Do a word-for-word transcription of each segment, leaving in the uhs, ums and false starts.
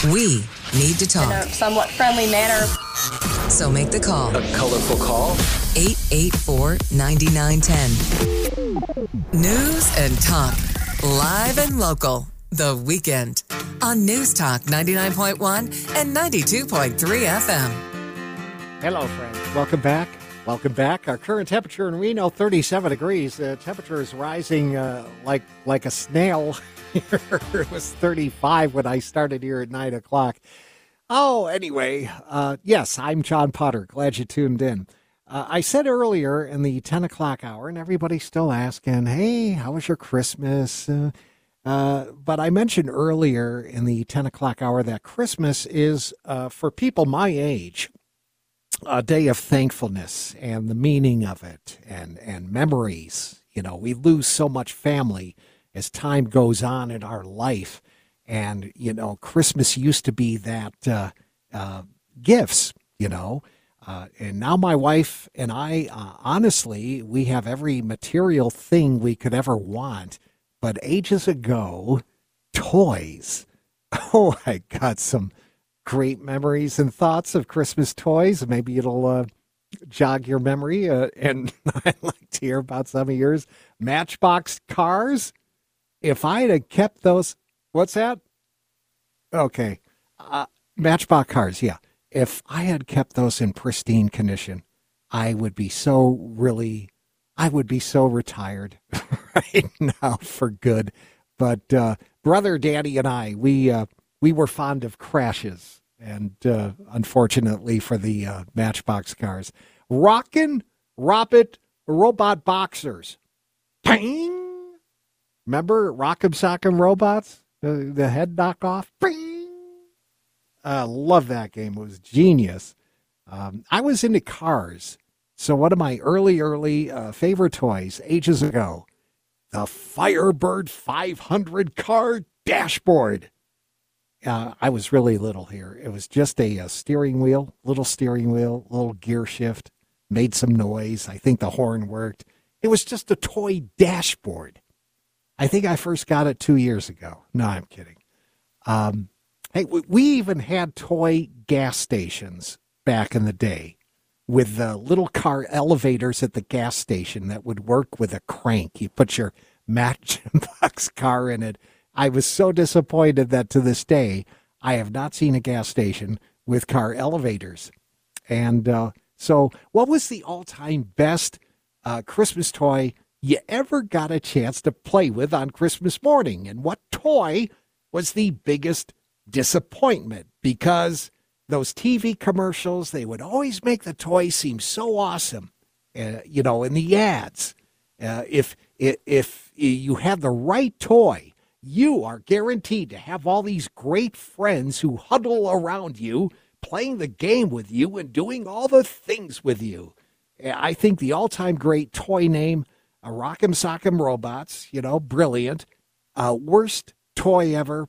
We need to talk. In a somewhat friendly manner. So make the call. A colorful call. eight eight four, nine nine one zero. News and talk. Live and local. The Weekend. On News Talk ninety-nine point one and ninety-two point three F M. Hello, friends. Welcome back. Welcome back. Our current temperature in Reno, thirty-seven degrees. The temperature is rising uh, like like a snail. It was thirty-five when I started here at nine o'clock. Oh, anyway, uh, yes, I'm John Potter. Glad you tuned in. Uh, I said earlier in the ten o'clock hour, and everybody's still asking, hey, how was your Christmas? Uh, uh, but I mentioned earlier in the ten o'clock hour that Christmas is, uh, for people my age, a day of thankfulness and the meaning of it and, and memories. You know, we lose so much family as time goes on in our life. And, you know, Christmas used to be that uh, uh, gifts, you know. Uh, and now my wife and I, uh, honestly, we have every material thing we could ever want. But ages ago, toys. Oh, I got some great memories and thoughts of Christmas toys. Maybe it'll uh, jog your memory. Uh, and I'd like to hear about some of yours. Matchbox cars. If I had kept those, what's that? Okay. Uh, Matchbox cars, yeah. If I had kept those in pristine condition, I would be so really, I would be so retired right now for good. But uh, brother, daddy, and I, we uh, we were fond of crashes. And uh, unfortunately for the uh, Matchbox cars. Rockin' Roppet Robot Boxers. Bang! Remember Rock'em Sock'em Robots? The, the head knockoff? Bing! I uh, love that game. It was genius. Um, I was into cars. So one of my early, early uh, favorite toys ages ago, the Firebird five hundred car dashboard. Uh, I was really little here. It was just a, a steering wheel, little steering wheel, little gear shift, made some noise. I think the horn worked. It was just a toy dashboard. I think I first got it two years ago. No, I'm kidding. Um, hey, we, we even had toy gas stations back in the day with the little car elevators at the gas station that would work with a crank. You put your Matchbox car in it. I was so disappointed that to this day, I have not seen a gas station with car elevators. And uh, so what was the all-time best uh, Christmas toy you ever got a chance to play with on Christmas morning? And what toy was the biggest disappointment? Because those T V commercials, they would always make the toy seem so awesome, uh, you know, in the ads. Uh, if, if, if you have the right toy, you are guaranteed to have all these great friends who huddle around you, playing the game with you and doing all the things with you. I think the all-time great toy name, a Rock'em Sock'em Robots, you know, brilliant. Uh, worst toy ever,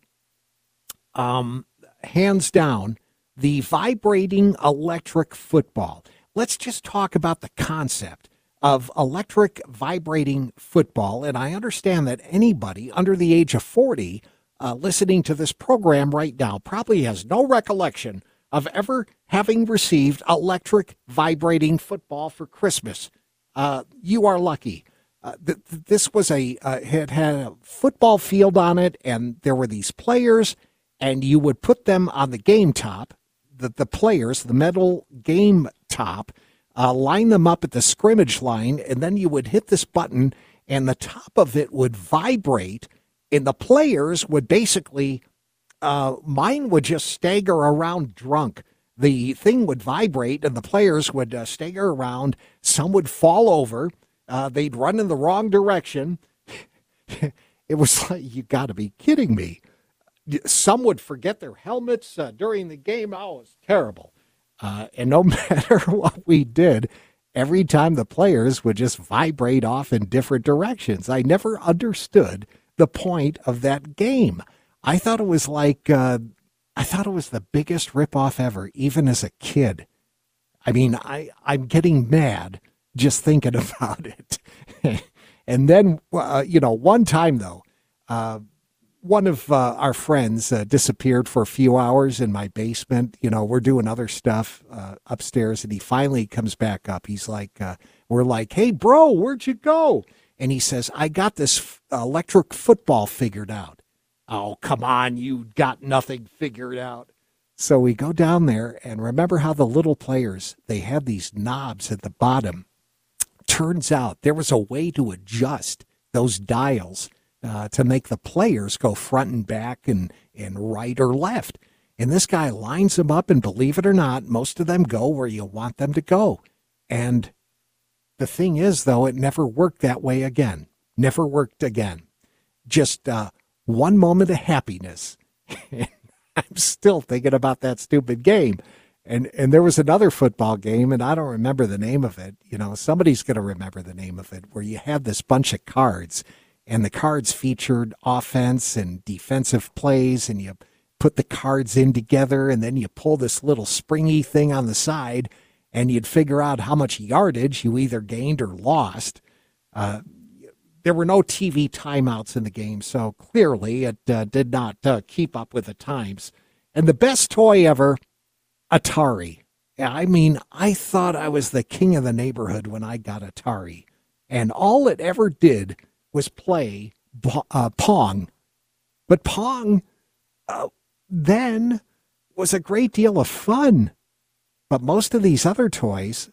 um, hands down, the vibrating electric football. Let's just talk about the concept of electric vibrating football. And I understand that anybody under the age of forty uh, listening to this program right now probably has no recollection of ever having received electric vibrating football for Christmas. Uh, you are lucky. Uh, th- th- this was a, uh, it had a football field on it, and there were these players, and you would put them on the game top, the, the players, the metal game top, uh, line them up at the scrimmage line, and then you would hit this button, and the top of it would vibrate, and the players would basically, uh, mine would just stagger around drunk. The thing would vibrate, and the players would uh, stagger around. Some would fall over. Uh, they'd run in the wrong direction. It was like, you got to be kidding me. Some would forget their helmets uh, during the game. Oh, it was terrible. Uh, and no matter what we did, every time the players would just vibrate off in different directions. I never understood the point of that game. I thought it was like, uh, I thought it was the biggest ripoff ever, even as a kid. I mean, I, I'm getting mad just thinking about it. And then, uh, you know, one time, though, uh, one of uh, our friends uh, disappeared for a few hours in my basement. You know, we're doing other stuff uh, upstairs, and he finally comes back up. He's like, uh, we're like, hey, bro, where'd you go? And he says, I got this f- electric football figured out. Oh, come on, you got nothing figured out. So we go down there, and remember how the little players, they had these knobs at the bottom. Turns out there was a way to adjust those dials uh, to make the players go front and back and, and right or left. And this guy lines them up, and believe it or not, most of them go where you want them to go. And the thing is, though, it never worked that way again. Never worked again. Just uh, one moment of happiness. I'm still thinking about that stupid game. And and there was another football game, and I don't remember the name of it. You know, somebody's going to remember the name of it, where you had this bunch of cards, and the cards featured offense and defensive plays, and you put the cards in together, and then you pull this little springy thing on the side, and you'd figure out how much yardage you either gained or lost. Uh, there were no T V timeouts in the game, so clearly it uh, did not uh, keep up with the times. And the best toy ever, Atari. Yeah, I mean, I thought I was the king of the neighborhood when I got Atari. And all it ever did was play uh, Pong. But Pong uh, then was a great deal of fun. But most of these other toys,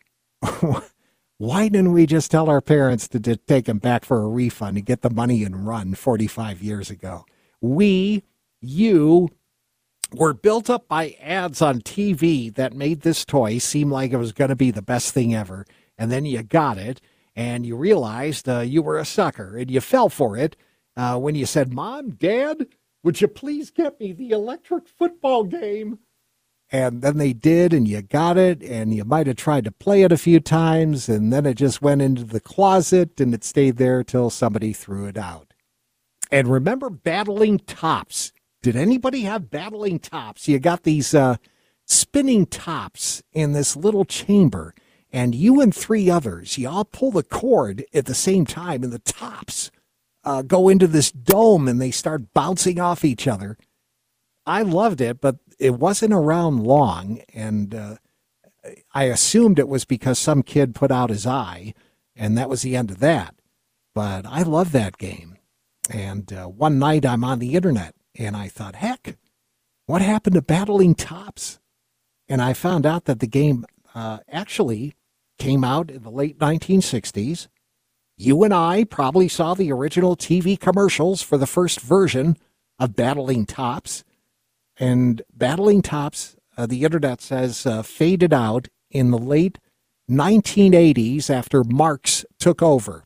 why didn't we just tell our parents to, to take them back for a refund and get the money and run forty-five years ago? We, you, were built up by ads on T V that made this toy seem like it was going to be the best thing ever. And then you got it, and you realized uh, you were a sucker, and you fell for it uh, when you said, Mom, Dad, would you please get me the electric football game? And then they did, and you got it, and you might have tried to play it a few times, and then it just went into the closet, and it stayed there till somebody threw it out. And remember battling tops. Did anybody have battling tops? You got these uh, spinning tops in this little chamber, and you and three others, you all pull the cord at the same time, and the tops uh, go into this dome, and they start bouncing off each other. I loved it, but it wasn't around long, and uh, I assumed it was because some kid put out his eye, and that was the end of that. But I love that game. And uh, one night I'm on the internet, and I thought, heck, what happened to battling tops? And I found out that the game uh, actually came out in the late nineteen sixties. You and I probably saw the original T V commercials for the first version of Battling Tops. And Battling Tops, uh, the internet says, uh, faded out in the late nineteen eighties after Marx took over.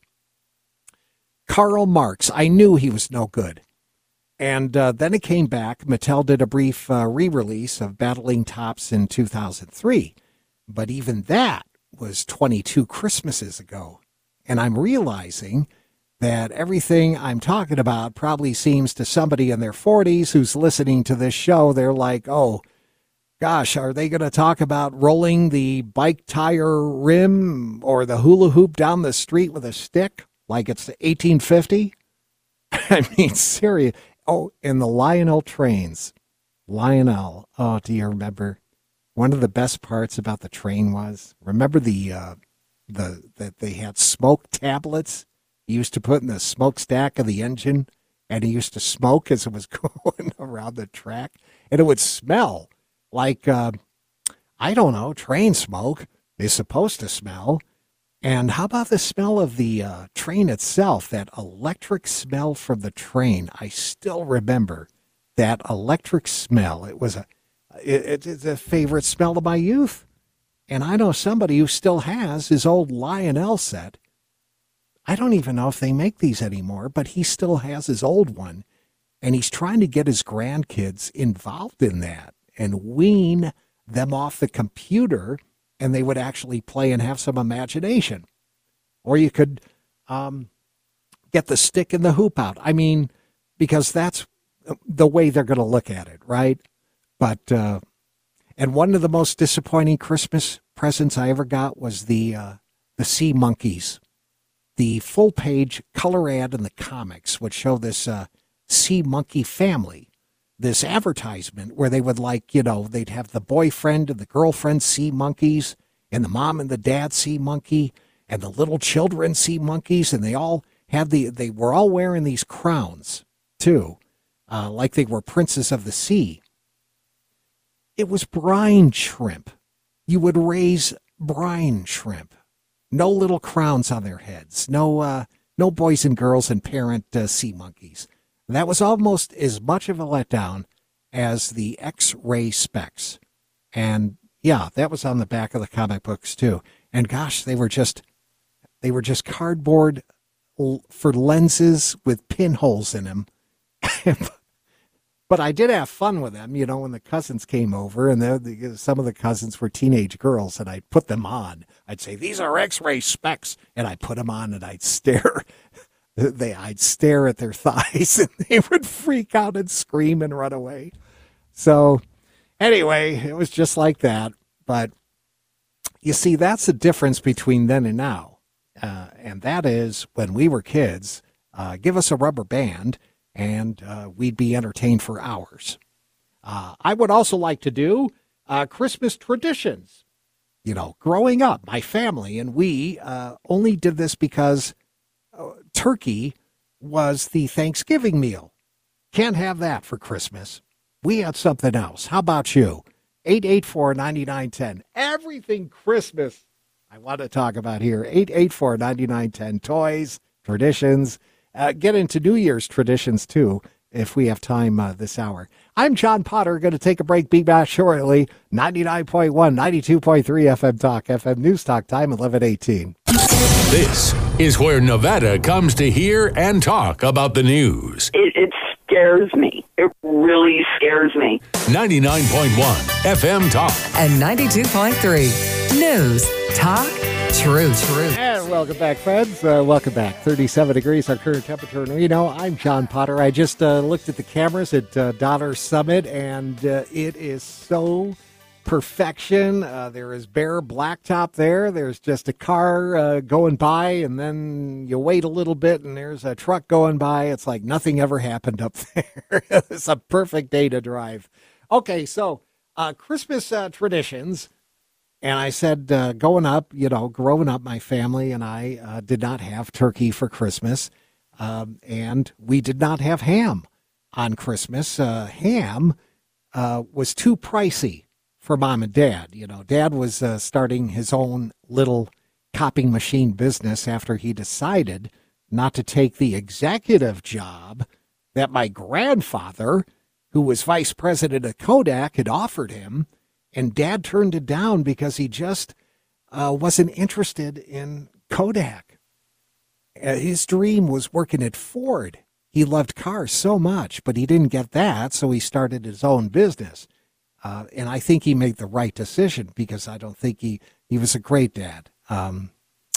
Karl Marx, I knew he was no good. And uh, then it came back. Mattel did a brief uh, re-release of Battling Tops in two thousand three. But even that was twenty-two Christmases ago. And I'm realizing that everything I'm talking about probably seems to somebody in their forties who's listening to this show. They're like, oh, gosh, are they going to talk about rolling the bike tire rim or the hula hoop down the street with a stick like it's eighteen fifty? I mean, serious. Oh, and the Lionel trains. Lionel. Oh, do you remember? One of the best parts about the train was, remember the uh, the that they had smoke tablets you used to put in the smokestack of the engine, and it used to smoke as it was going around the track, and it would smell like, uh, I don't know, train smoke is supposed to smell. And how about the smell of the uh, train itself, that electric smell from the train? I still remember that electric smell. It was a, it, it's a favorite smell of my youth. And I know somebody who still has his old Lionel set. I don't even know if they make these anymore, but he still has his old one. And he's trying to get his grandkids involved in that and wean them off the computer, and they would actually play and have some imagination. Or you could um, get the stick and the hoop out. I mean, because that's the way they're going to look at it, right? But, uh, and one of the most disappointing Christmas presents I ever got was the uh, the Sea Monkeys. The full-page color ad in the comics would show this uh, Sea Monkey Family, this advertisement where they would like, you know, they'd have the boyfriend and the girlfriend sea monkeys and the mom and the dad sea monkey and the little children sea monkeys. And they all had the, they were all wearing these crowns too, uh, like they were princes of the sea. It was brine shrimp. You would raise brine shrimp. No little crowns on their heads. No, uh, no boys and girls and parent uh, sea monkeys. That was almost as much of a letdown as the X-ray specs. And yeah, that was on the back of the comic books too. And gosh, they were just, they were just cardboard l- for lenses with pinholes in them. But I did have fun with them, you know, when the cousins came over, and the, the, some of the cousins were teenage girls, and I'd put them on. I'd say, these are X-ray specs, and I'd put them on, and I'd stare. They, I'd stare at their thighs, and they would freak out and scream and run away. So anyway, it was just like that. But you see, that's the difference between then and now. Uh, and that is, when we were kids, uh, give us a rubber band, and uh, we'd be entertained for hours. Uh, I would also like to do uh, Christmas traditions. You know, growing up, my family and we uh, only did this because uh, turkey was the Thanksgiving meal. Can't have that for Christmas. We had something else. How about you? eight eight four, nine nine one zero. Everything Christmas I want to talk about here. eight eight four, nine nine one zero. Toys, traditions. Uh, get into New Year's traditions, too, if we have time uh, this hour. I'm John Potter, going to take a break, be back shortly. ninety-nine point one, ninety-two point three F M Talk, F M News Talk, time eleven eighteen. This is where Nevada comes to hear and talk about the news. It, it scares me. It really scares me. ninety-nine point one F M Talk. And ninety-two point three News Talk True, true. And welcome back, friends. Uh, welcome back. thirty-seven degrees, our current temperature in Reno. I'm John Potter. I just uh, looked at the cameras at uh, Donner Summit, and uh, it is so perfection. Uh, there is bare blacktop there. There's just a car uh, going by, and then you wait a little bit, and there's a truck going by. It's like nothing ever happened up there. It's a perfect day to drive. Okay, so uh, Christmas uh, traditions. And I said, uh, going up, you know, growing up, my family and I uh, did not have turkey for Christmas. Um, and we did not have ham on Christmas. Uh, ham uh, was too pricey for mom and dad. You know, dad was uh, starting his own little copying machine business after he decided not to take the executive job that my grandfather, who was vice president of Kodak, had offered him. And Dad turned it down because he just uh, wasn't interested in Kodak. Uh, his dream was working at Ford. He loved cars so much, but he didn't get that, so he started his own business. Uh, and I think he made the right decision because I don't think he, he was a great dad. Um,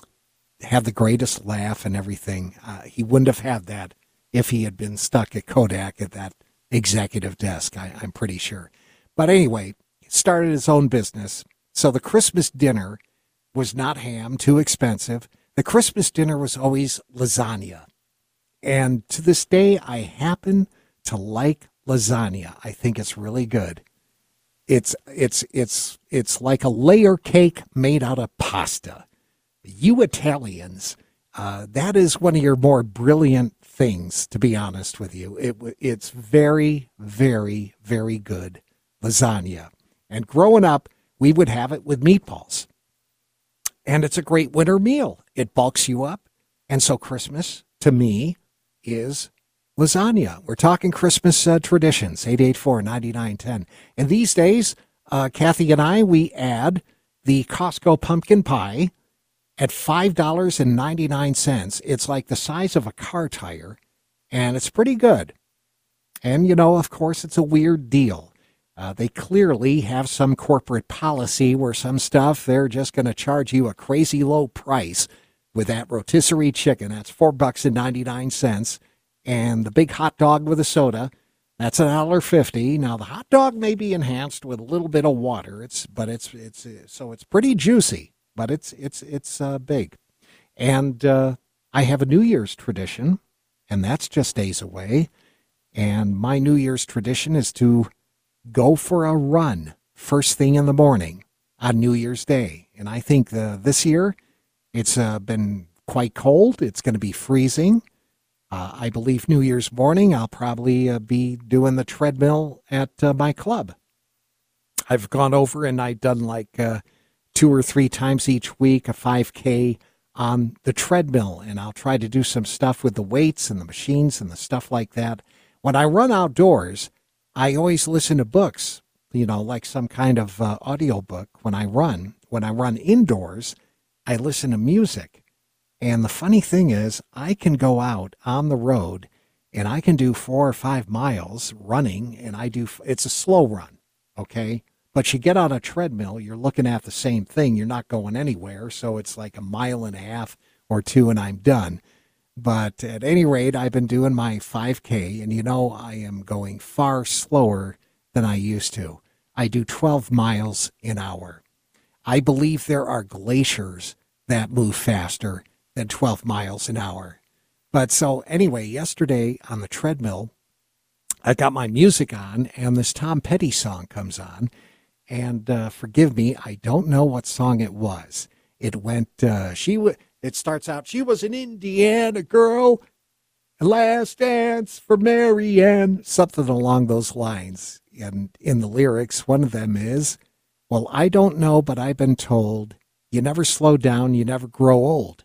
had the greatest laugh and everything. Uh, he wouldn't have had that if he had been stuck at Kodak at that executive desk, I, I'm pretty sure. But anyway, started his own business. So the Christmas dinner was not ham, too expensive. The Christmas dinner was always lasagna. And to this day, I happen to like lasagna. I think it's really good. It's it's it's it's like a layer cake made out of pasta. You Italians, uh, that is one of your more brilliant things, to be honest with you. It it's very, very, very good lasagna. And growing up, we would have it with meatballs. And it's a great winter meal. It bulks you up. And so Christmas, to me, is lasagna. We're talking Christmas uh, traditions, eight eight four, nine nine one zero. And these days, uh, Kathy and I, we add the Costco pumpkin pie at five dollars and ninety-nine cents. It's like the size of a car tire, and it's pretty good. And, you know, of course, it's a weird deal. Uh, they clearly have some corporate policy where some stuff, they're just going to charge you a crazy low price with that rotisserie chicken. That's four bucks and ninety-nine cents. And the big hot dog with a soda, that's a dollar fifty. Now, the hot dog may be enhanced with a little bit of water. It's but it's it's so it's pretty juicy, but it's it's it's uh, big. And uh, I have a New Year's tradition, and that's just days away. And my New Year's tradition is to go for a run first thing in the morning on New Year's Day. And I think the, this year it's uh, been quite cold. It's going to be freezing. Uh, I believe New Year's morning I'll probably uh, be doing the treadmill at uh, my club. I've gone over and I've done like uh, two or three times each week a five K on the treadmill. And I'll try to do some stuff with the weights and the machines and the stuff like that. When I run outdoors, I always listen to books, you know, like some kind of uh, audio book when I run. When I run indoors, I listen to music. And the funny thing is, I can go out on the road and I can do four or five miles running, and I do, it's a slow run, okay? But you get on a treadmill, you're looking at the same thing. You're not going anywhere, so it's like a mile and a half or two and I'm done. But at any rate, I've been doing my five K, and you know I am going far slower than I used to. I do twelve miles an hour. I believe there are glaciers that move faster than twelve miles an hour. But so anyway, yesterday on the treadmill, I got my music on, and this Tom Petty song comes on. And uh, forgive me, I don't know what song it was. It went, uh, she w- it starts out, she was an Indiana girl, last dance for Marianne, something along those lines. And in the lyrics, one of them is, well, I don't know, but I've been told, you never slow down, you never grow old.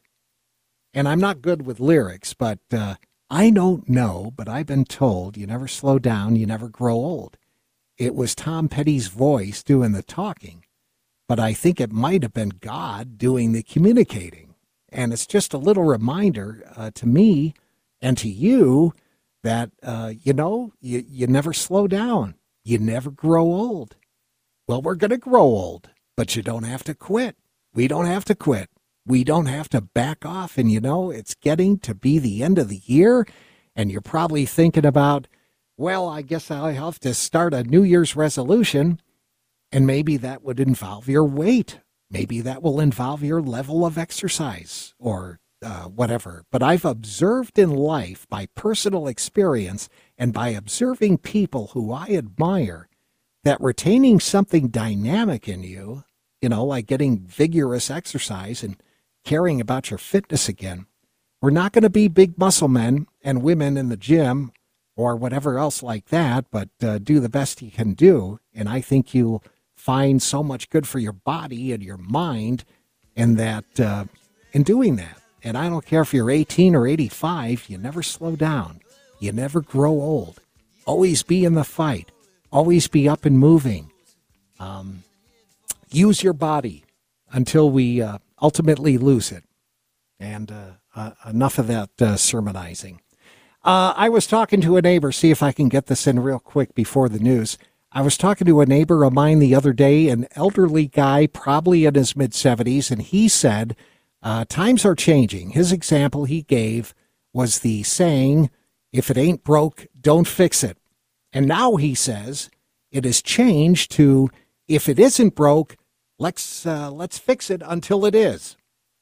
And I'm not good with lyrics, but uh, I don't know, but I've been told, you never slow down, you never grow old. It was Tom Petty's voice doing the talking, but I think it might have been God doing the communicating. And it's just a little reminder uh, to me and to you that, uh, you know, you, you never slow down. You never grow old. Well, we're going to grow old, but you don't have to quit. We don't have to quit. We don't have to back off. And, you know, it's getting to be the end of the year, and you're probably thinking about, well, I guess I'll have to start a New Year's resolution, and maybe that would involve your weight. Maybe that will involve your level of exercise or uh, whatever. But I've observed in life by personal experience and by observing people who I admire that retaining something dynamic in you, you know, like getting vigorous exercise and caring about your fitness again. We're not going to be big muscle men and women in the gym or whatever else like that, but uh, do the best you can do. And I think you'll find so much good for your body and your mind in that, uh, in doing that. And I don't care if you're eighteen or eighty-five, you never slow down. You never grow old. Always be in the fight. Always be up and moving. Um, use your body until we uh, ultimately lose it. And uh, uh, enough of that uh, sermonizing. Uh, I was talking to a neighbor, see if I can get this in real quick before the news. I was talking to a neighbor of mine the other day, an elderly guy, probably in his mid-seventies, and he said, uh, times are changing. His example he gave was the saying, if it ain't broke, don't fix it. And now he says it has changed to, if it isn't broke, let's uh, let's fix it until it is.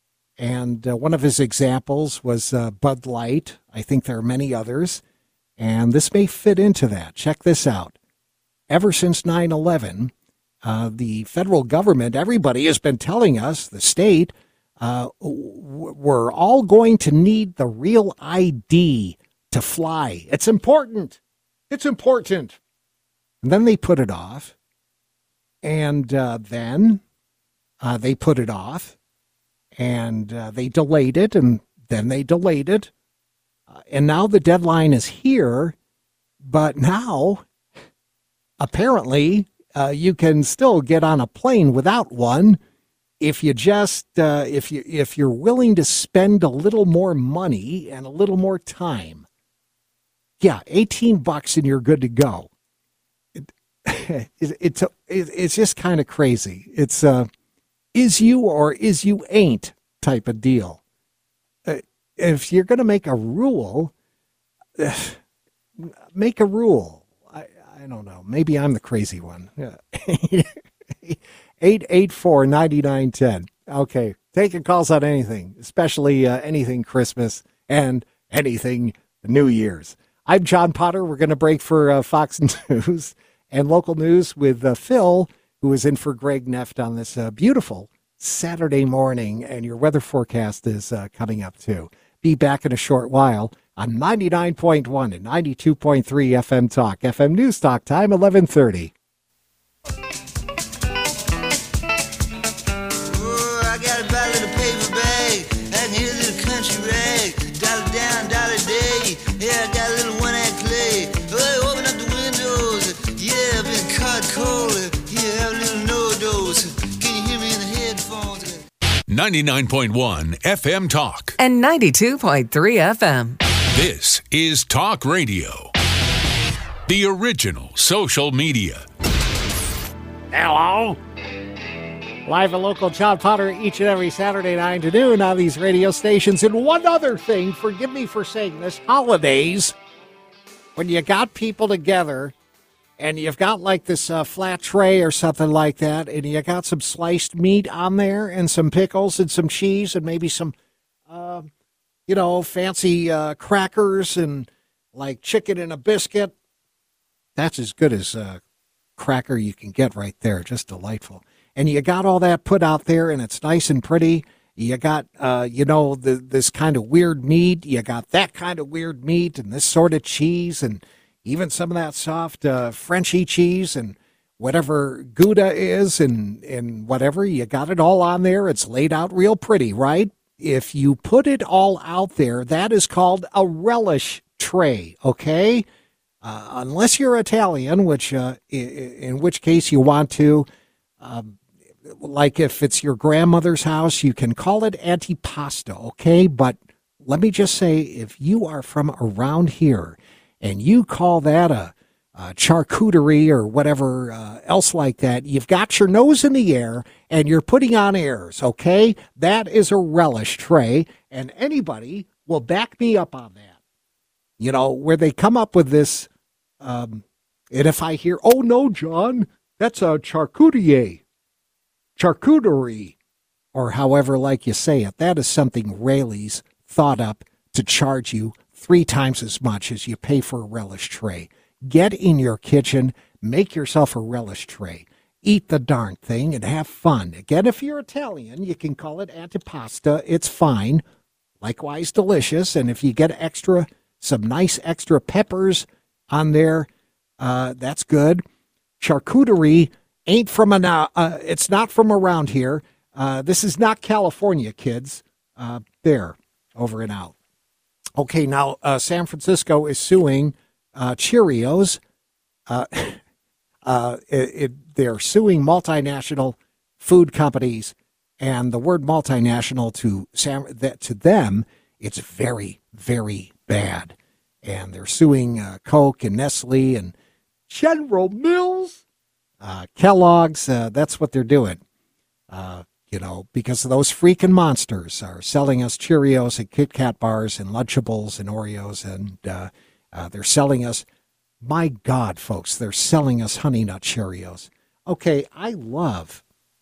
And uh, one of his examples was uh, Bud Light. I think there are many others, and this may fit into that. Check this out. Ever since nine eleven, uh, the federal government, everybody has been telling us, the state, uh, we're all going to need the real I D to fly. It's important. It's important. And then they put it off. And uh, then uh, they put it off. And uh, they delayed it. And then they delayed it. Uh, and now the deadline is here. But now, apparently, uh, you can still get on a plane without one if you just, uh, if you, if you're willing to spend a little more money and a little more time. Yeah, eighteen bucks and you're good to go. It, it, it's a, it, it's just kind of crazy. It's a is you or is you ain't type of deal. Uh, if you're going to make a rule, uh, make a rule. I, I don't know. Maybe I'm the crazy one. Yeah. eight eight four, nine nine one zero. Okay. Taking calls on anything, especially uh, anything Christmas and anything New Year's. I'm John Potter. We're going to break for uh, Fox News and local news with uh, Phil, who is in for Greg Neft on this uh, beautiful Saturday morning. And your weather forecast is uh, coming up, too. Be back in a short while on ninety-nine point one and ninety-two point three F M Talk. F M News Talk time, eleven thirty. ninety-nine point one F M Talk. And ninety-two point three F M. This is Talk Radio. The original social media. Hello. Live and local, John Potter, each and every Saturday, nine to noon on these radio stations. And one other thing, forgive me for saying this, holidays, when you got people together and you've got like this uh, flat tray or something like that, and you got some sliced meat on there and some pickles and some cheese and maybe some, uh, you know, fancy uh, crackers and like chicken and a biscuit. That's as good as a cracker you can get right there. Just delightful. And you got all that put out there, and it's nice and pretty. You got, uh, you know, the, this kind of weird meat. You got that kind of weird meat and this sort of cheese and even some of that soft uh, Frenchy cheese and whatever Gouda is and, and whatever. You got it all on there. It's laid out real pretty, right? If you put it all out there, that is called a relish tray, okay? Uh, unless you're Italian, which uh, in, in which case you want to, um, like if it's your grandmother's house, you can call it antipasta, okay? But let me just say, if you are from around here and you call that a, a charcuterie or whatever uh, else like that, you've got your nose in the air and you're putting on airs, okay? That is a relish tray, and anybody will back me up on that. You know, where they come up with this, um, and if I hear, oh, no, John, that's a charcuterie, charcuterie, or however like you say it, that is something Raley's thought up to charge you three times as much as you pay for a relish tray. Get in your kitchen, make yourself a relish tray, eat the darn thing, and have fun. Again, if you're Italian, you can call it antipasta. It's fine, likewise delicious. And if you get extra, some nice extra peppers on there, uh, that's good. Charcuterie ain't from an, uh, uh, it's not from around here. Uh, this is not California, kids. Uh, there, over and out. Okay, now uh, San Francisco is suing uh, Cheerios. Uh, uh, it, it, they're suing multinational food companies, and the word multinational to San, that, to them, it's very, very bad. And they're suing uh, Coke and Nestle and General Mills, uh, Kellogg's. Uh, that's what they're doing. Uh, You know, because those freaking monsters are selling us Cheerios and Kit Kat bars and Lunchables and Oreos, and uh, uh, they're selling us, my God, folks, they're selling us Honey Nut Cheerios. Okay, I love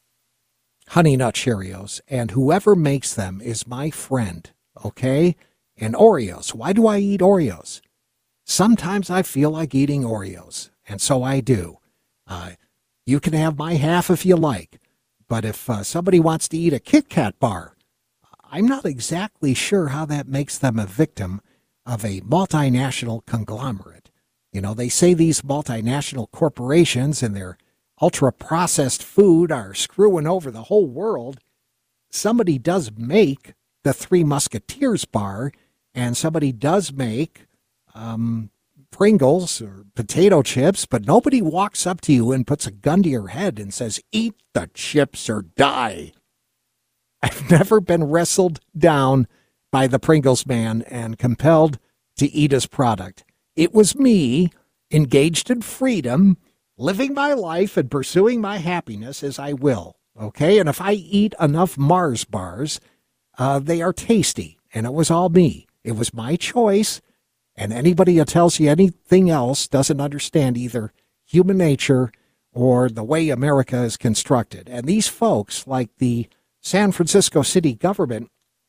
Honey Nut Cheerios, and whoever makes them is my friend, okay? And Oreos. Why do I eat Oreos? Sometimes I feel like eating Oreos, and so I do. Uh, you can have my half if you like. But if uh, somebody wants to eat a Kit Kat bar, I'm not exactly sure how that makes them a victim of a multinational conglomerate. You know, they say these multinational corporations and their ultra-processed food are screwing over the whole world. Somebody does make the Three Musketeers bar, and somebody does make um, Pringles or potato chips, but nobody walks up to you and puts a gun to your head and says, eat the chips or die. I've never been wrestled down by the Pringles man and compelled to eat his product. It was me, engaged in freedom, living my life and pursuing my happiness as I will, okay? And if I eat enough Mars bars, uh, they are tasty, and it was all me. It was my choice. And anybody who tells you anything else doesn't understand either human nature or the way America is constructed. And these folks, like the San Francisco city government,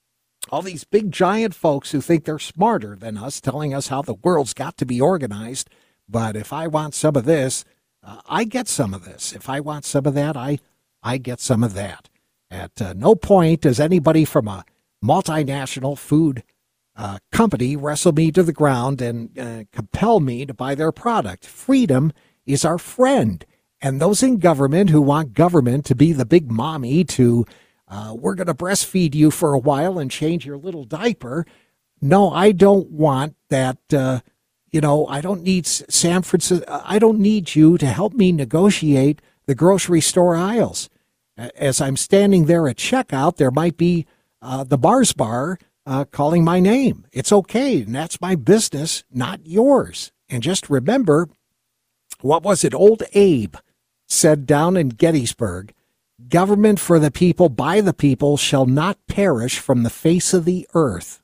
All these big giant folks who think they're smarter than us, telling us how the world's got to be organized. But if I want some of this, uh, I get some of this. If I want some of that, I I get some of that. At uh, no point does anybody from a multinational food uh, company wrestle me to the ground and uh, compel me to buy their product. Freedom is our friend. And those in government who want government to be the big mommy to, uh, we're going to breastfeed you for a while and change your little diaper. No, I don't want that. Uh, you know, I don't need San Francisco. I don't need you to help me negotiate the grocery store aisles. As I'm standing there at checkout, there might be uh, the Mars bar uh, calling my name. It's okay, and that's my business, not yours. And just remember, what was it old Abe said down in Gettysburg? Government for the people, by the people, shall not perish from the face of the earth.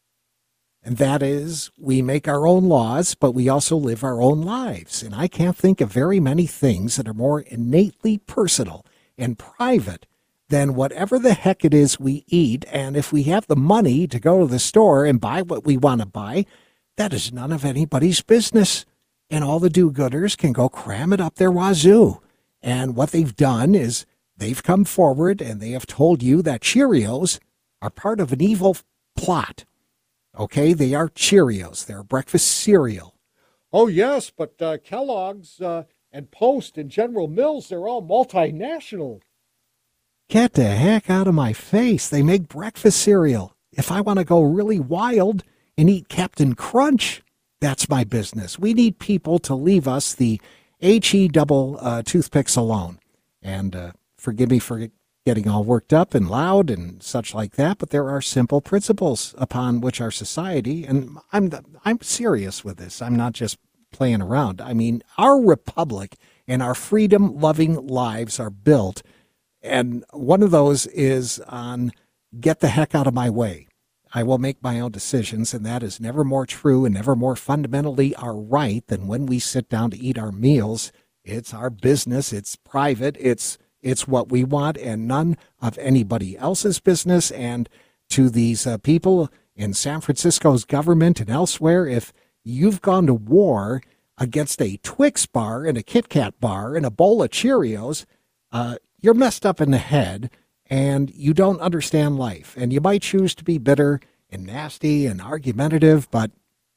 And that is, we make our own laws, but we also live our own lives. And I can't think of very many things that are more innately personal and private than whatever the heck it is we eat. And if we have the money to go to the store and buy what we want to buy, that is none of anybody's business. And all the do-gooders can go cram it up their wazoo. And what they've done is they've come forward and they have told you that Cheerios are part of an evil plot. Okay, they are Cheerios. They're breakfast cereal. Oh, yes, but uh, Kellogg's uh, and Post and General Mills, they're all multinational. Get the heck out of my face. They make breakfast cereal. If I want to go really wild and eat Captain Crunch, that's my business. We need people to leave us the H E double uh, toothpicks alone. And uh, forgive me for getting all worked up and loud and such like that, but there are simple principles upon which our society, and I'm I'm serious with this. I'm not just playing around. I mean, our republic and our freedom-loving lives are built, and one of those is on get the heck out of my way. I will make my own decisions, and that is never more true and never more fundamentally our right than when we sit down to eat our meals. It's our business. It's private. It's It's what we want and none of anybody else's business. And to these uh, people in San Francisco's government and elsewhere, if you've gone to war against a Twix bar and a Kit Kat bar and a bowl of Cheerios, uh, you're messed up in the head and you don't understand life. And you might choose to be bitter and nasty and argumentative, but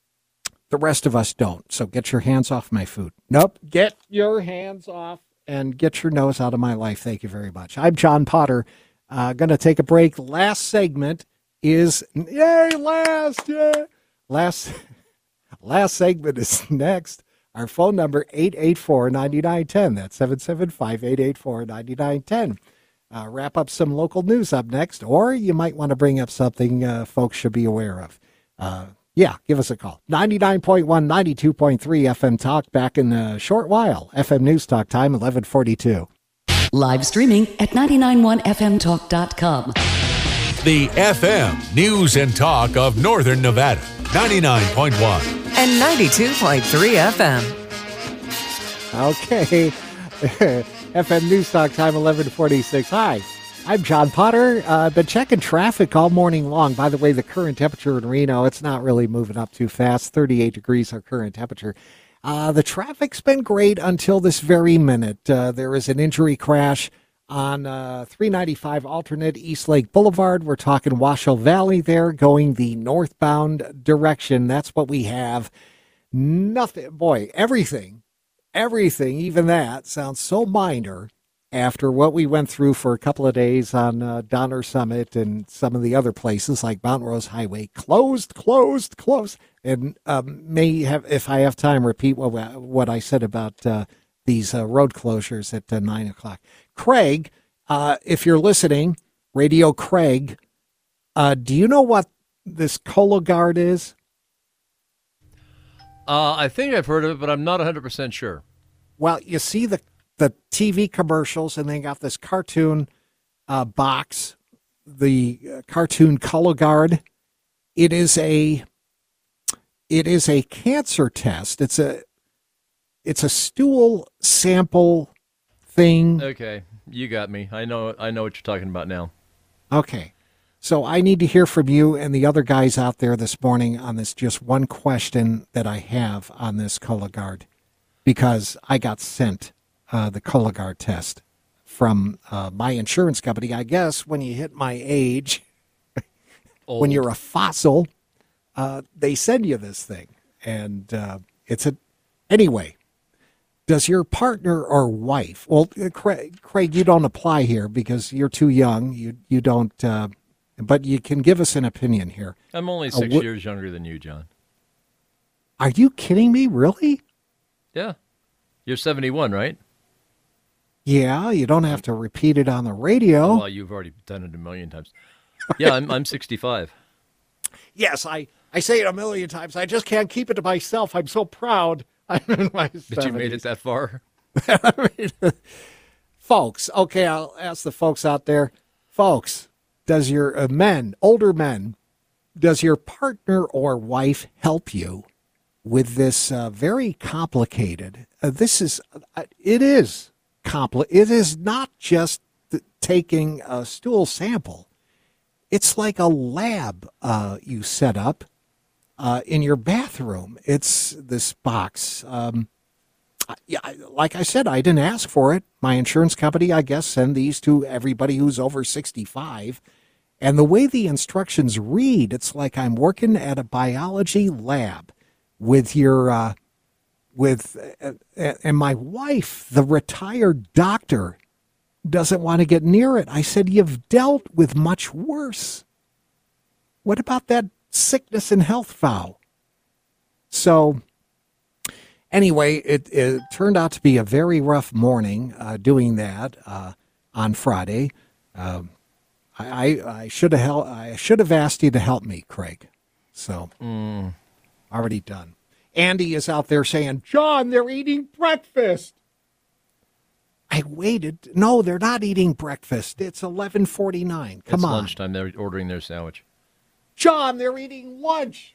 the rest of us don't. So get your hands off my food. Nope, get your hands off. And get your nose out of my life. Thank you very much. I'm John Potter. Uh, going to take a break. Last segment is, yay, last, yeah. Last, last segment is next. Our phone number, eight eight four, nine nine one zero. That's seven seven five, eight eight four, nine nine one zero. Uh, wrap up some local news up next, or you might want to bring up something uh, folks should be aware of. Uh, Yeah, give us a call. ninety-nine point one, ninety-two point three F M Talk back in a short while. F M News Talk time, eleven forty-two. Live streaming at nine nine one F M talk dot com. The F M News and Talk of Northern Nevada. ninety-nine point one. And ninety-two point three F M. Okay. F M News Talk time, eleven forty-six. Hi. I'm John Potter. I've uh, been checking traffic all morning long. By the way, the current temperature in Reno, it's not really moving up too fast. thirty-eight degrees, our current temperature. Uh, the traffic's been great until this very minute. Uh, there is an injury crash on uh, three ninety-five alternate East Lake Boulevard. We're talking Washoe Valley there, going the northbound direction. That's what we have. Nothing. Boy, everything, everything, even that sounds so minor after what we went through for a couple of days on uh, Donner Summit and some of the other places like Mount Rose Highway. Closed, closed, closed. And um, may have, if I have time, repeat what, what I said about uh, these uh, road closures at uh, nine o'clock. Craig, uh, if you're listening, Radio Craig, uh, do you know what this Cologuard is? Uh, I think I've heard of it, but I'm not one hundred percent sure. Well, you see the the T V commercials, and they got this cartoon uh, box, the uh, cartoon Cologuard. It is a, it is a cancer test. It's a, it's a stool sample thing. Okay, you got me. I know, I know what you're talking about now. Okay, So I need to hear from you and the other guys out there this morning on this just one question that I have on this Cologuard, because I got sent uh, the Cologuard test from uh, my insurance company. I guess when you hit my age, when you're a fossil, uh, they send you this thing. And uh, it's a, anyway, does your partner or wife, well, Craig, Craig, you don't apply here because you're too young. You, you don't, uh, but you can give us an opinion here. I'm only six uh, wh- years younger than you, John. Are you kidding me? Really? Yeah. You're seventy-one, right? Yeah, you don't have to repeat it on the radio. Well, you've already done it a million times. Yeah, I'm I'm sixty-five. Yes, I, I say it a million times. I just can't keep it to myself. I'm so proud. I'm in my seventies. But you made it that far? Folks, okay, I'll ask the folks out there. Folks, does your uh, men, older men, does your partner or wife help you with this uh, very complicated, uh, this is, uh, it is compli- It is not just th- taking a stool sample. It's like a lab uh, you set up uh, in your bathroom. It's this box. Um, yeah, like I said, I didn't ask for it. My insurance company, I guess, send these to everybody who's over sixty-five. And the way the instructions read, it's like I'm working at a biology lab with your, uh, with, uh, and my wife, the retired doctor, doesn't want to get near it. I said, you've dealt with much worse. What about that sickness and health vow? So anyway, it, it turned out to be a very rough morning uh, doing that uh, on Friday. Um, I, I, I should have hel- I should have asked you to help me, Craig. So Mm. already done. Andy is out there saying, John, they're eating breakfast. I waited. No, they're not eating breakfast. It's eleven forty-nine. Come It's on. lunchtime. They're ordering their sandwich. John, they're eating lunch.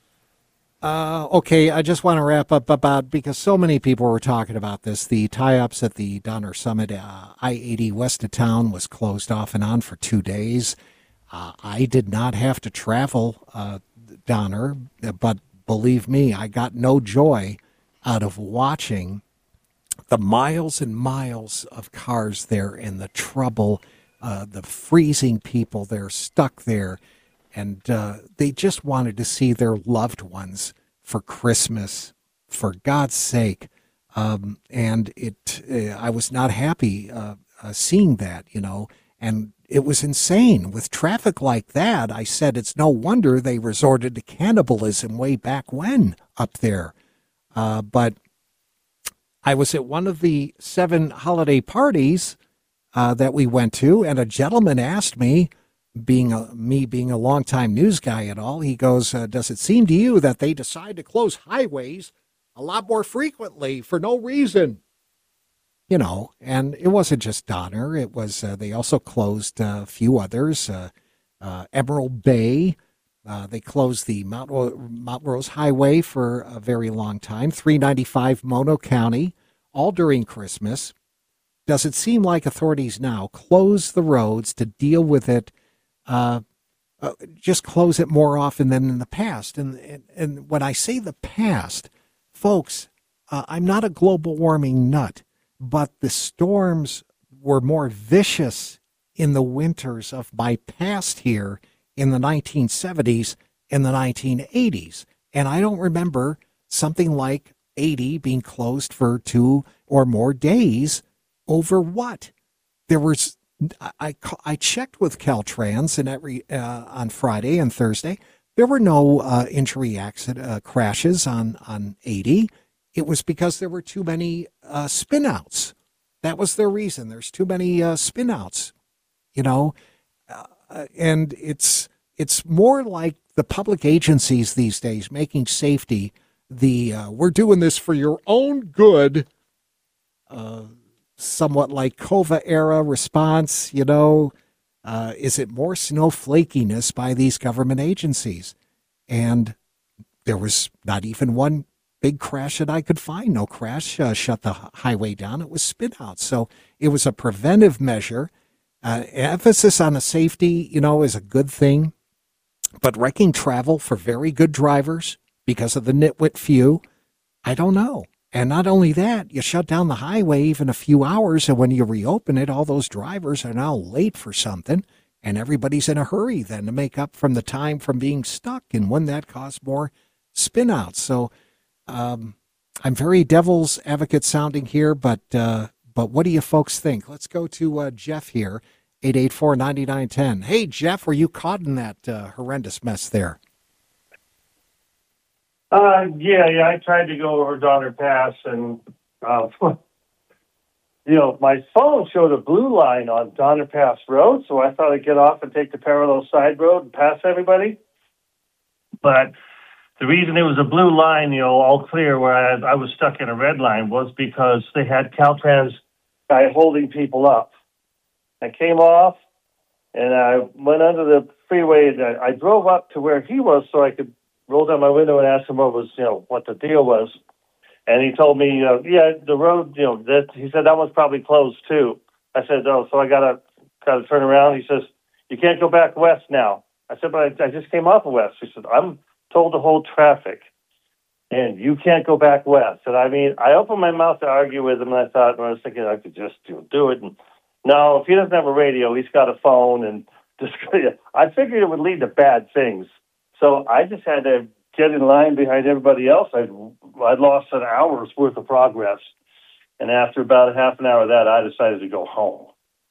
Uh, okay, I just want to wrap up about, because so many people were talking about this, the tie-ups at the Donner Summit. Uh, I eighty west of town was closed off and on for two days. Uh, I did not have to travel uh, Donner, but believe me, I got no joy out of watching the miles and miles of cars there and the trouble, uh, the freezing people there stuck there. And uh, they just wanted to see their loved ones for Christmas, for God's sake. Um, and it, uh, I was not happy uh, uh, seeing that, you know, and it was insane. With traffic like that, I said it's no wonder they resorted to cannibalism way back when up there. Uh, but I was at one of the seven holiday parties uh, that we went to, and a gentleman asked me, being a, me being a longtime news guy and all, he goes, uh, does it seem to you that they decide to close highways a lot more frequently for no reason? You know, and it wasn't just Donner. It was, uh, they also closed uh, a few others, uh, uh, Emerald Bay. Uh, they closed the Mount, Mount Rose Highway for a very long time, three ninety-five Mono County, all during Christmas. Does it seem like authorities now close the roads to deal with it? Uh, uh, just close it more often than in the past. And, and, and when I say the past, folks, uh, I'm not a global warming nut, but the storms were more vicious in the winters of my past here in the nineteen seventies and the nineteen eighties. And I don't remember something like eighty being closed for two or more days over what? There was... I, I checked with Caltrans and every uh, on Friday and Thursday. There were no uh, injury accident uh, crashes on, on eighty. It was because there were too many uh, spinouts. That was their reason. There's too many uh, spinouts, you know. Uh, and it's it's more like the public agencies these days making safety the uh, we're doing this for your own good. Uh, somewhat like COVA era response, you know, uh, is it more snowflakiness by these government agencies? And there was not even one big crash that I could find. No crash uh, shut the highway down. It was spin out. So it was a preventive measure. Uh, emphasis on the safety, you know, is a good thing, but wrecking travel for very good drivers because of the nitwit few, I don't know. And not only that, you shut down the highway even a few hours, and when you reopen it, all those drivers are now late for something, and everybody's in a hurry then to make up from the time from being stuck, and when that caused more spin-outs. So um, I'm very devil's advocate sounding here, but uh, but what do you folks think? Let's go to uh, Jeff here, eight eight four, nine nine one zero. Hey, Jeff, were you caught in that uh, horrendous mess there? Uh, yeah, yeah, I tried to go over Donner Pass, and, uh, you know, my phone showed a blue line on Donner Pass Road, so I thought I'd get off and take the parallel side road and pass everybody. But the reason it was a blue line, you know, all clear, where I, I was stuck in a red line, was because they had Caltrans guy holding people up. I came off, and I went under the freeway, and I, I drove up to where he was so I could roll down my window and ask him what was, you know, what the deal was. And he told me, uh, yeah, the road, you know, that he said that one's probably closed too. I said, oh, so I gotta gotta turn around. He says, you can't go back west now. I said, but I, I just came off of west. He said, I'm told to hold traffic, and you can't go back west. And I mean, I opened my mouth to argue with him, and I thought, and I was thinking I could just you know, do it. And no, if he doesn't have a radio, he's got a phone, and just I figured it would lead to bad things. So I just had to get in line behind everybody else. I'd, I'd lost an hour's worth of progress. And after about a half an hour of that, I decided to go home.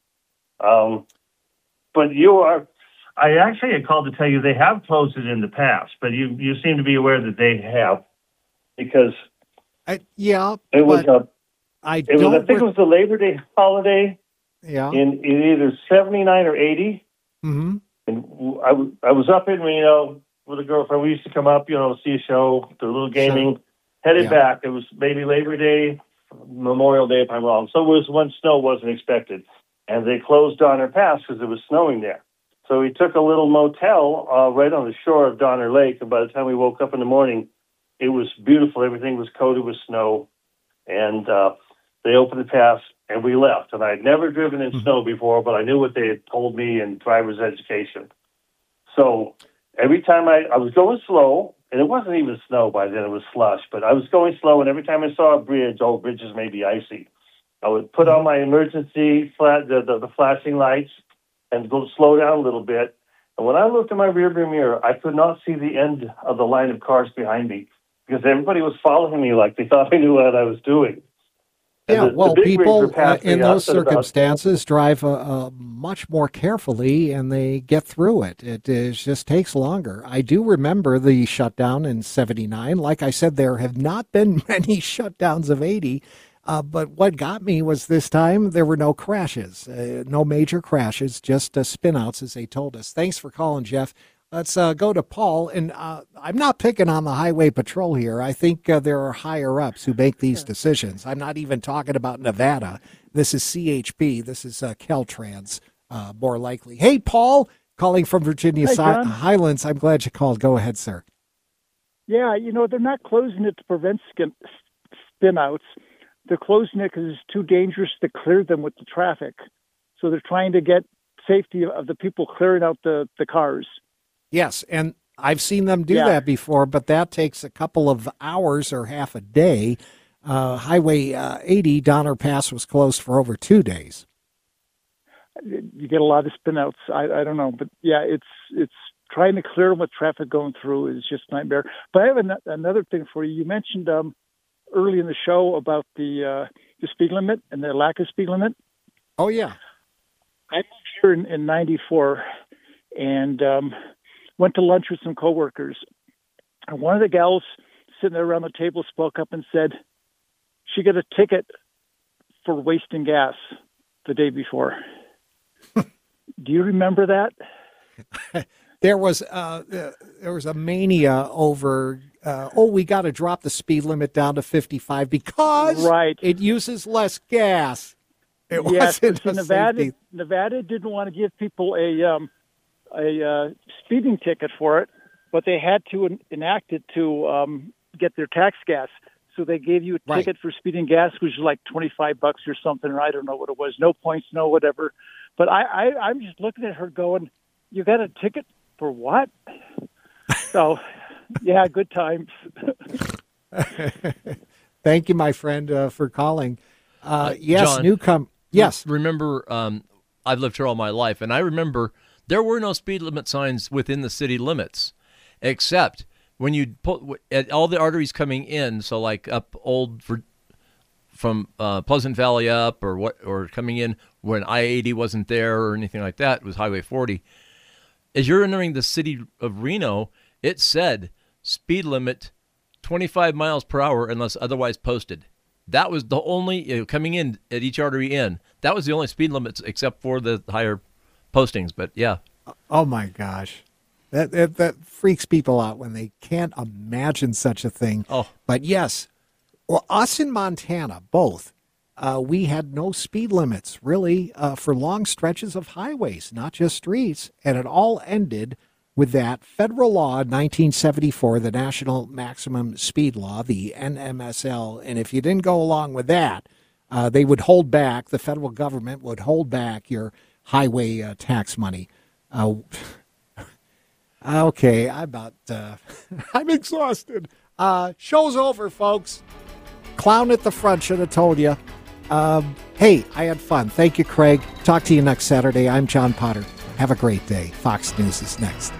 Um, but you are, I actually had called to tell you they have closed it in the past, but you, you seem to be aware that they have, because I, yeah, it was, a, I, it don't was, I think re- it was the Labor Day holiday yeah. in, in either seventy-nine or eighty. Mm-hmm. And I, w- I was up in Reno with a girlfriend. We used to come up, you know, see a show, do a little gaming, sure. headed yeah. back. It was maybe Labor Day, Memorial Day, if I'm wrong. So it was when snow wasn't expected. And they closed Donner Pass because it was snowing there. So we took a little motel uh, right on the shore of Donner Lake. And by the time we woke up in the morning, it was beautiful. Everything was coated with snow. And uh, they opened the pass, and we left. And I had never driven in mm-hmm. snow before, but I knew what they had told me in driver's education. So every time I, I was going slow, and it wasn't even snow by then, it was slush, but I was going slow, and every time I saw a bridge, oh, bridges may be icy, I would put on my emergency, flat, the, the, the flashing lights, and go slow down a little bit. And when I looked in my rearview mirror, I could not see the end of the line of cars behind me, because everybody was following me like they thought I knew what I was doing. Yeah, the, well, the people uh, in those circumstances about, drive uh, uh, much more carefully, and they get through it. It is, just takes longer. I do remember the shutdown in seventy-nine. Like I said, there have not been many shutdowns of eighty, uh, but what got me was this time there were no crashes, uh, no major crashes, just uh, spin-outs, as they told us. Thanks for calling, Jeff. Let's uh, go to Paul, and uh, I'm not picking on the highway patrol here. I think uh, there are higher-ups who make these decisions. I'm not even talking about Nevada. This is C H P. This is uh, Caltrans, uh, more likely. Hey, Paul, calling from Virginia Hi, John. Highlands. I'm glad you called. Go ahead, sir. Yeah, you know, they're not closing it to prevent skin, spin-outs. They're closing it because it's too dangerous to clear them with the traffic. So they're trying to get safety of the people clearing out the, the cars. Yes, and I've seen them do yeah. that before, but that takes a couple of hours or half a day. Uh, Highway uh, eighty, Donner Pass, was closed for over two days. You get a lot of spinouts. I, I don't know, but yeah, it's it's trying to clear them with traffic going through is just a nightmare. But I have an, another thing for you. You mentioned um, early in the show about the uh, the speed limit and the lack of speed limit. Oh yeah, I moved here in, in ninety-four, and um, went to lunch with some coworkers. And one of the gals sitting there around the table spoke up and said she got a ticket for wasting gas the day before. Do you remember that? There was uh, uh, there was a mania over, uh, oh, we got to drop the speed limit down to fifty-five because right. it uses less gas. It yes, wasn't see, a Nevada, safety. Nevada didn't want to give people a um, a uh, speeding ticket for it, but they had to en- enact it to um, get their tax gas. So they gave you a ticket right. for speeding gas, which was like twenty-five bucks or something, or I don't know what it was. No points, no whatever. But I, I, I'm just looking at her going, you got a ticket for what? So, yeah, good times. Thank you, my friend, uh, for calling. Uh, Uh, yes, John, Newcomb. Yes. Remember, um, I've lived here all my life, and I remember there were no speed limit signs within the city limits, except when you put at all the arteries coming in. So, like up Old from uh, Pleasant Valley up, or what, or coming in when I eighty wasn't there or anything like that. It was Highway forty. As you're entering the city of Reno, it said speed limit twenty-five miles per hour unless otherwise posted. That was the only, you know, coming in at each artery in, that was the only speed limits except for the higher postings. But yeah. Oh my gosh. That, that that freaks people out when they can't imagine such a thing. Oh. But yes, well, us in Montana, both, uh, we had no speed limits, really, uh, for long stretches of highways, not just streets. And it all ended with that federal law in nineteen seventy-four, the National Maximum Speed Law, the N M S L. And if you didn't go along with that, uh, they would hold back, the federal government would hold back your highway uh, tax money. Uh, okay, I'm about, uh, I'm exhausted. Uh, show's over, folks. Clown at the front should have told you. Um, hey, I had fun. Thank you, Craig. Talk to you next Saturday. I'm John Potter. Have a great day. Fox News is next.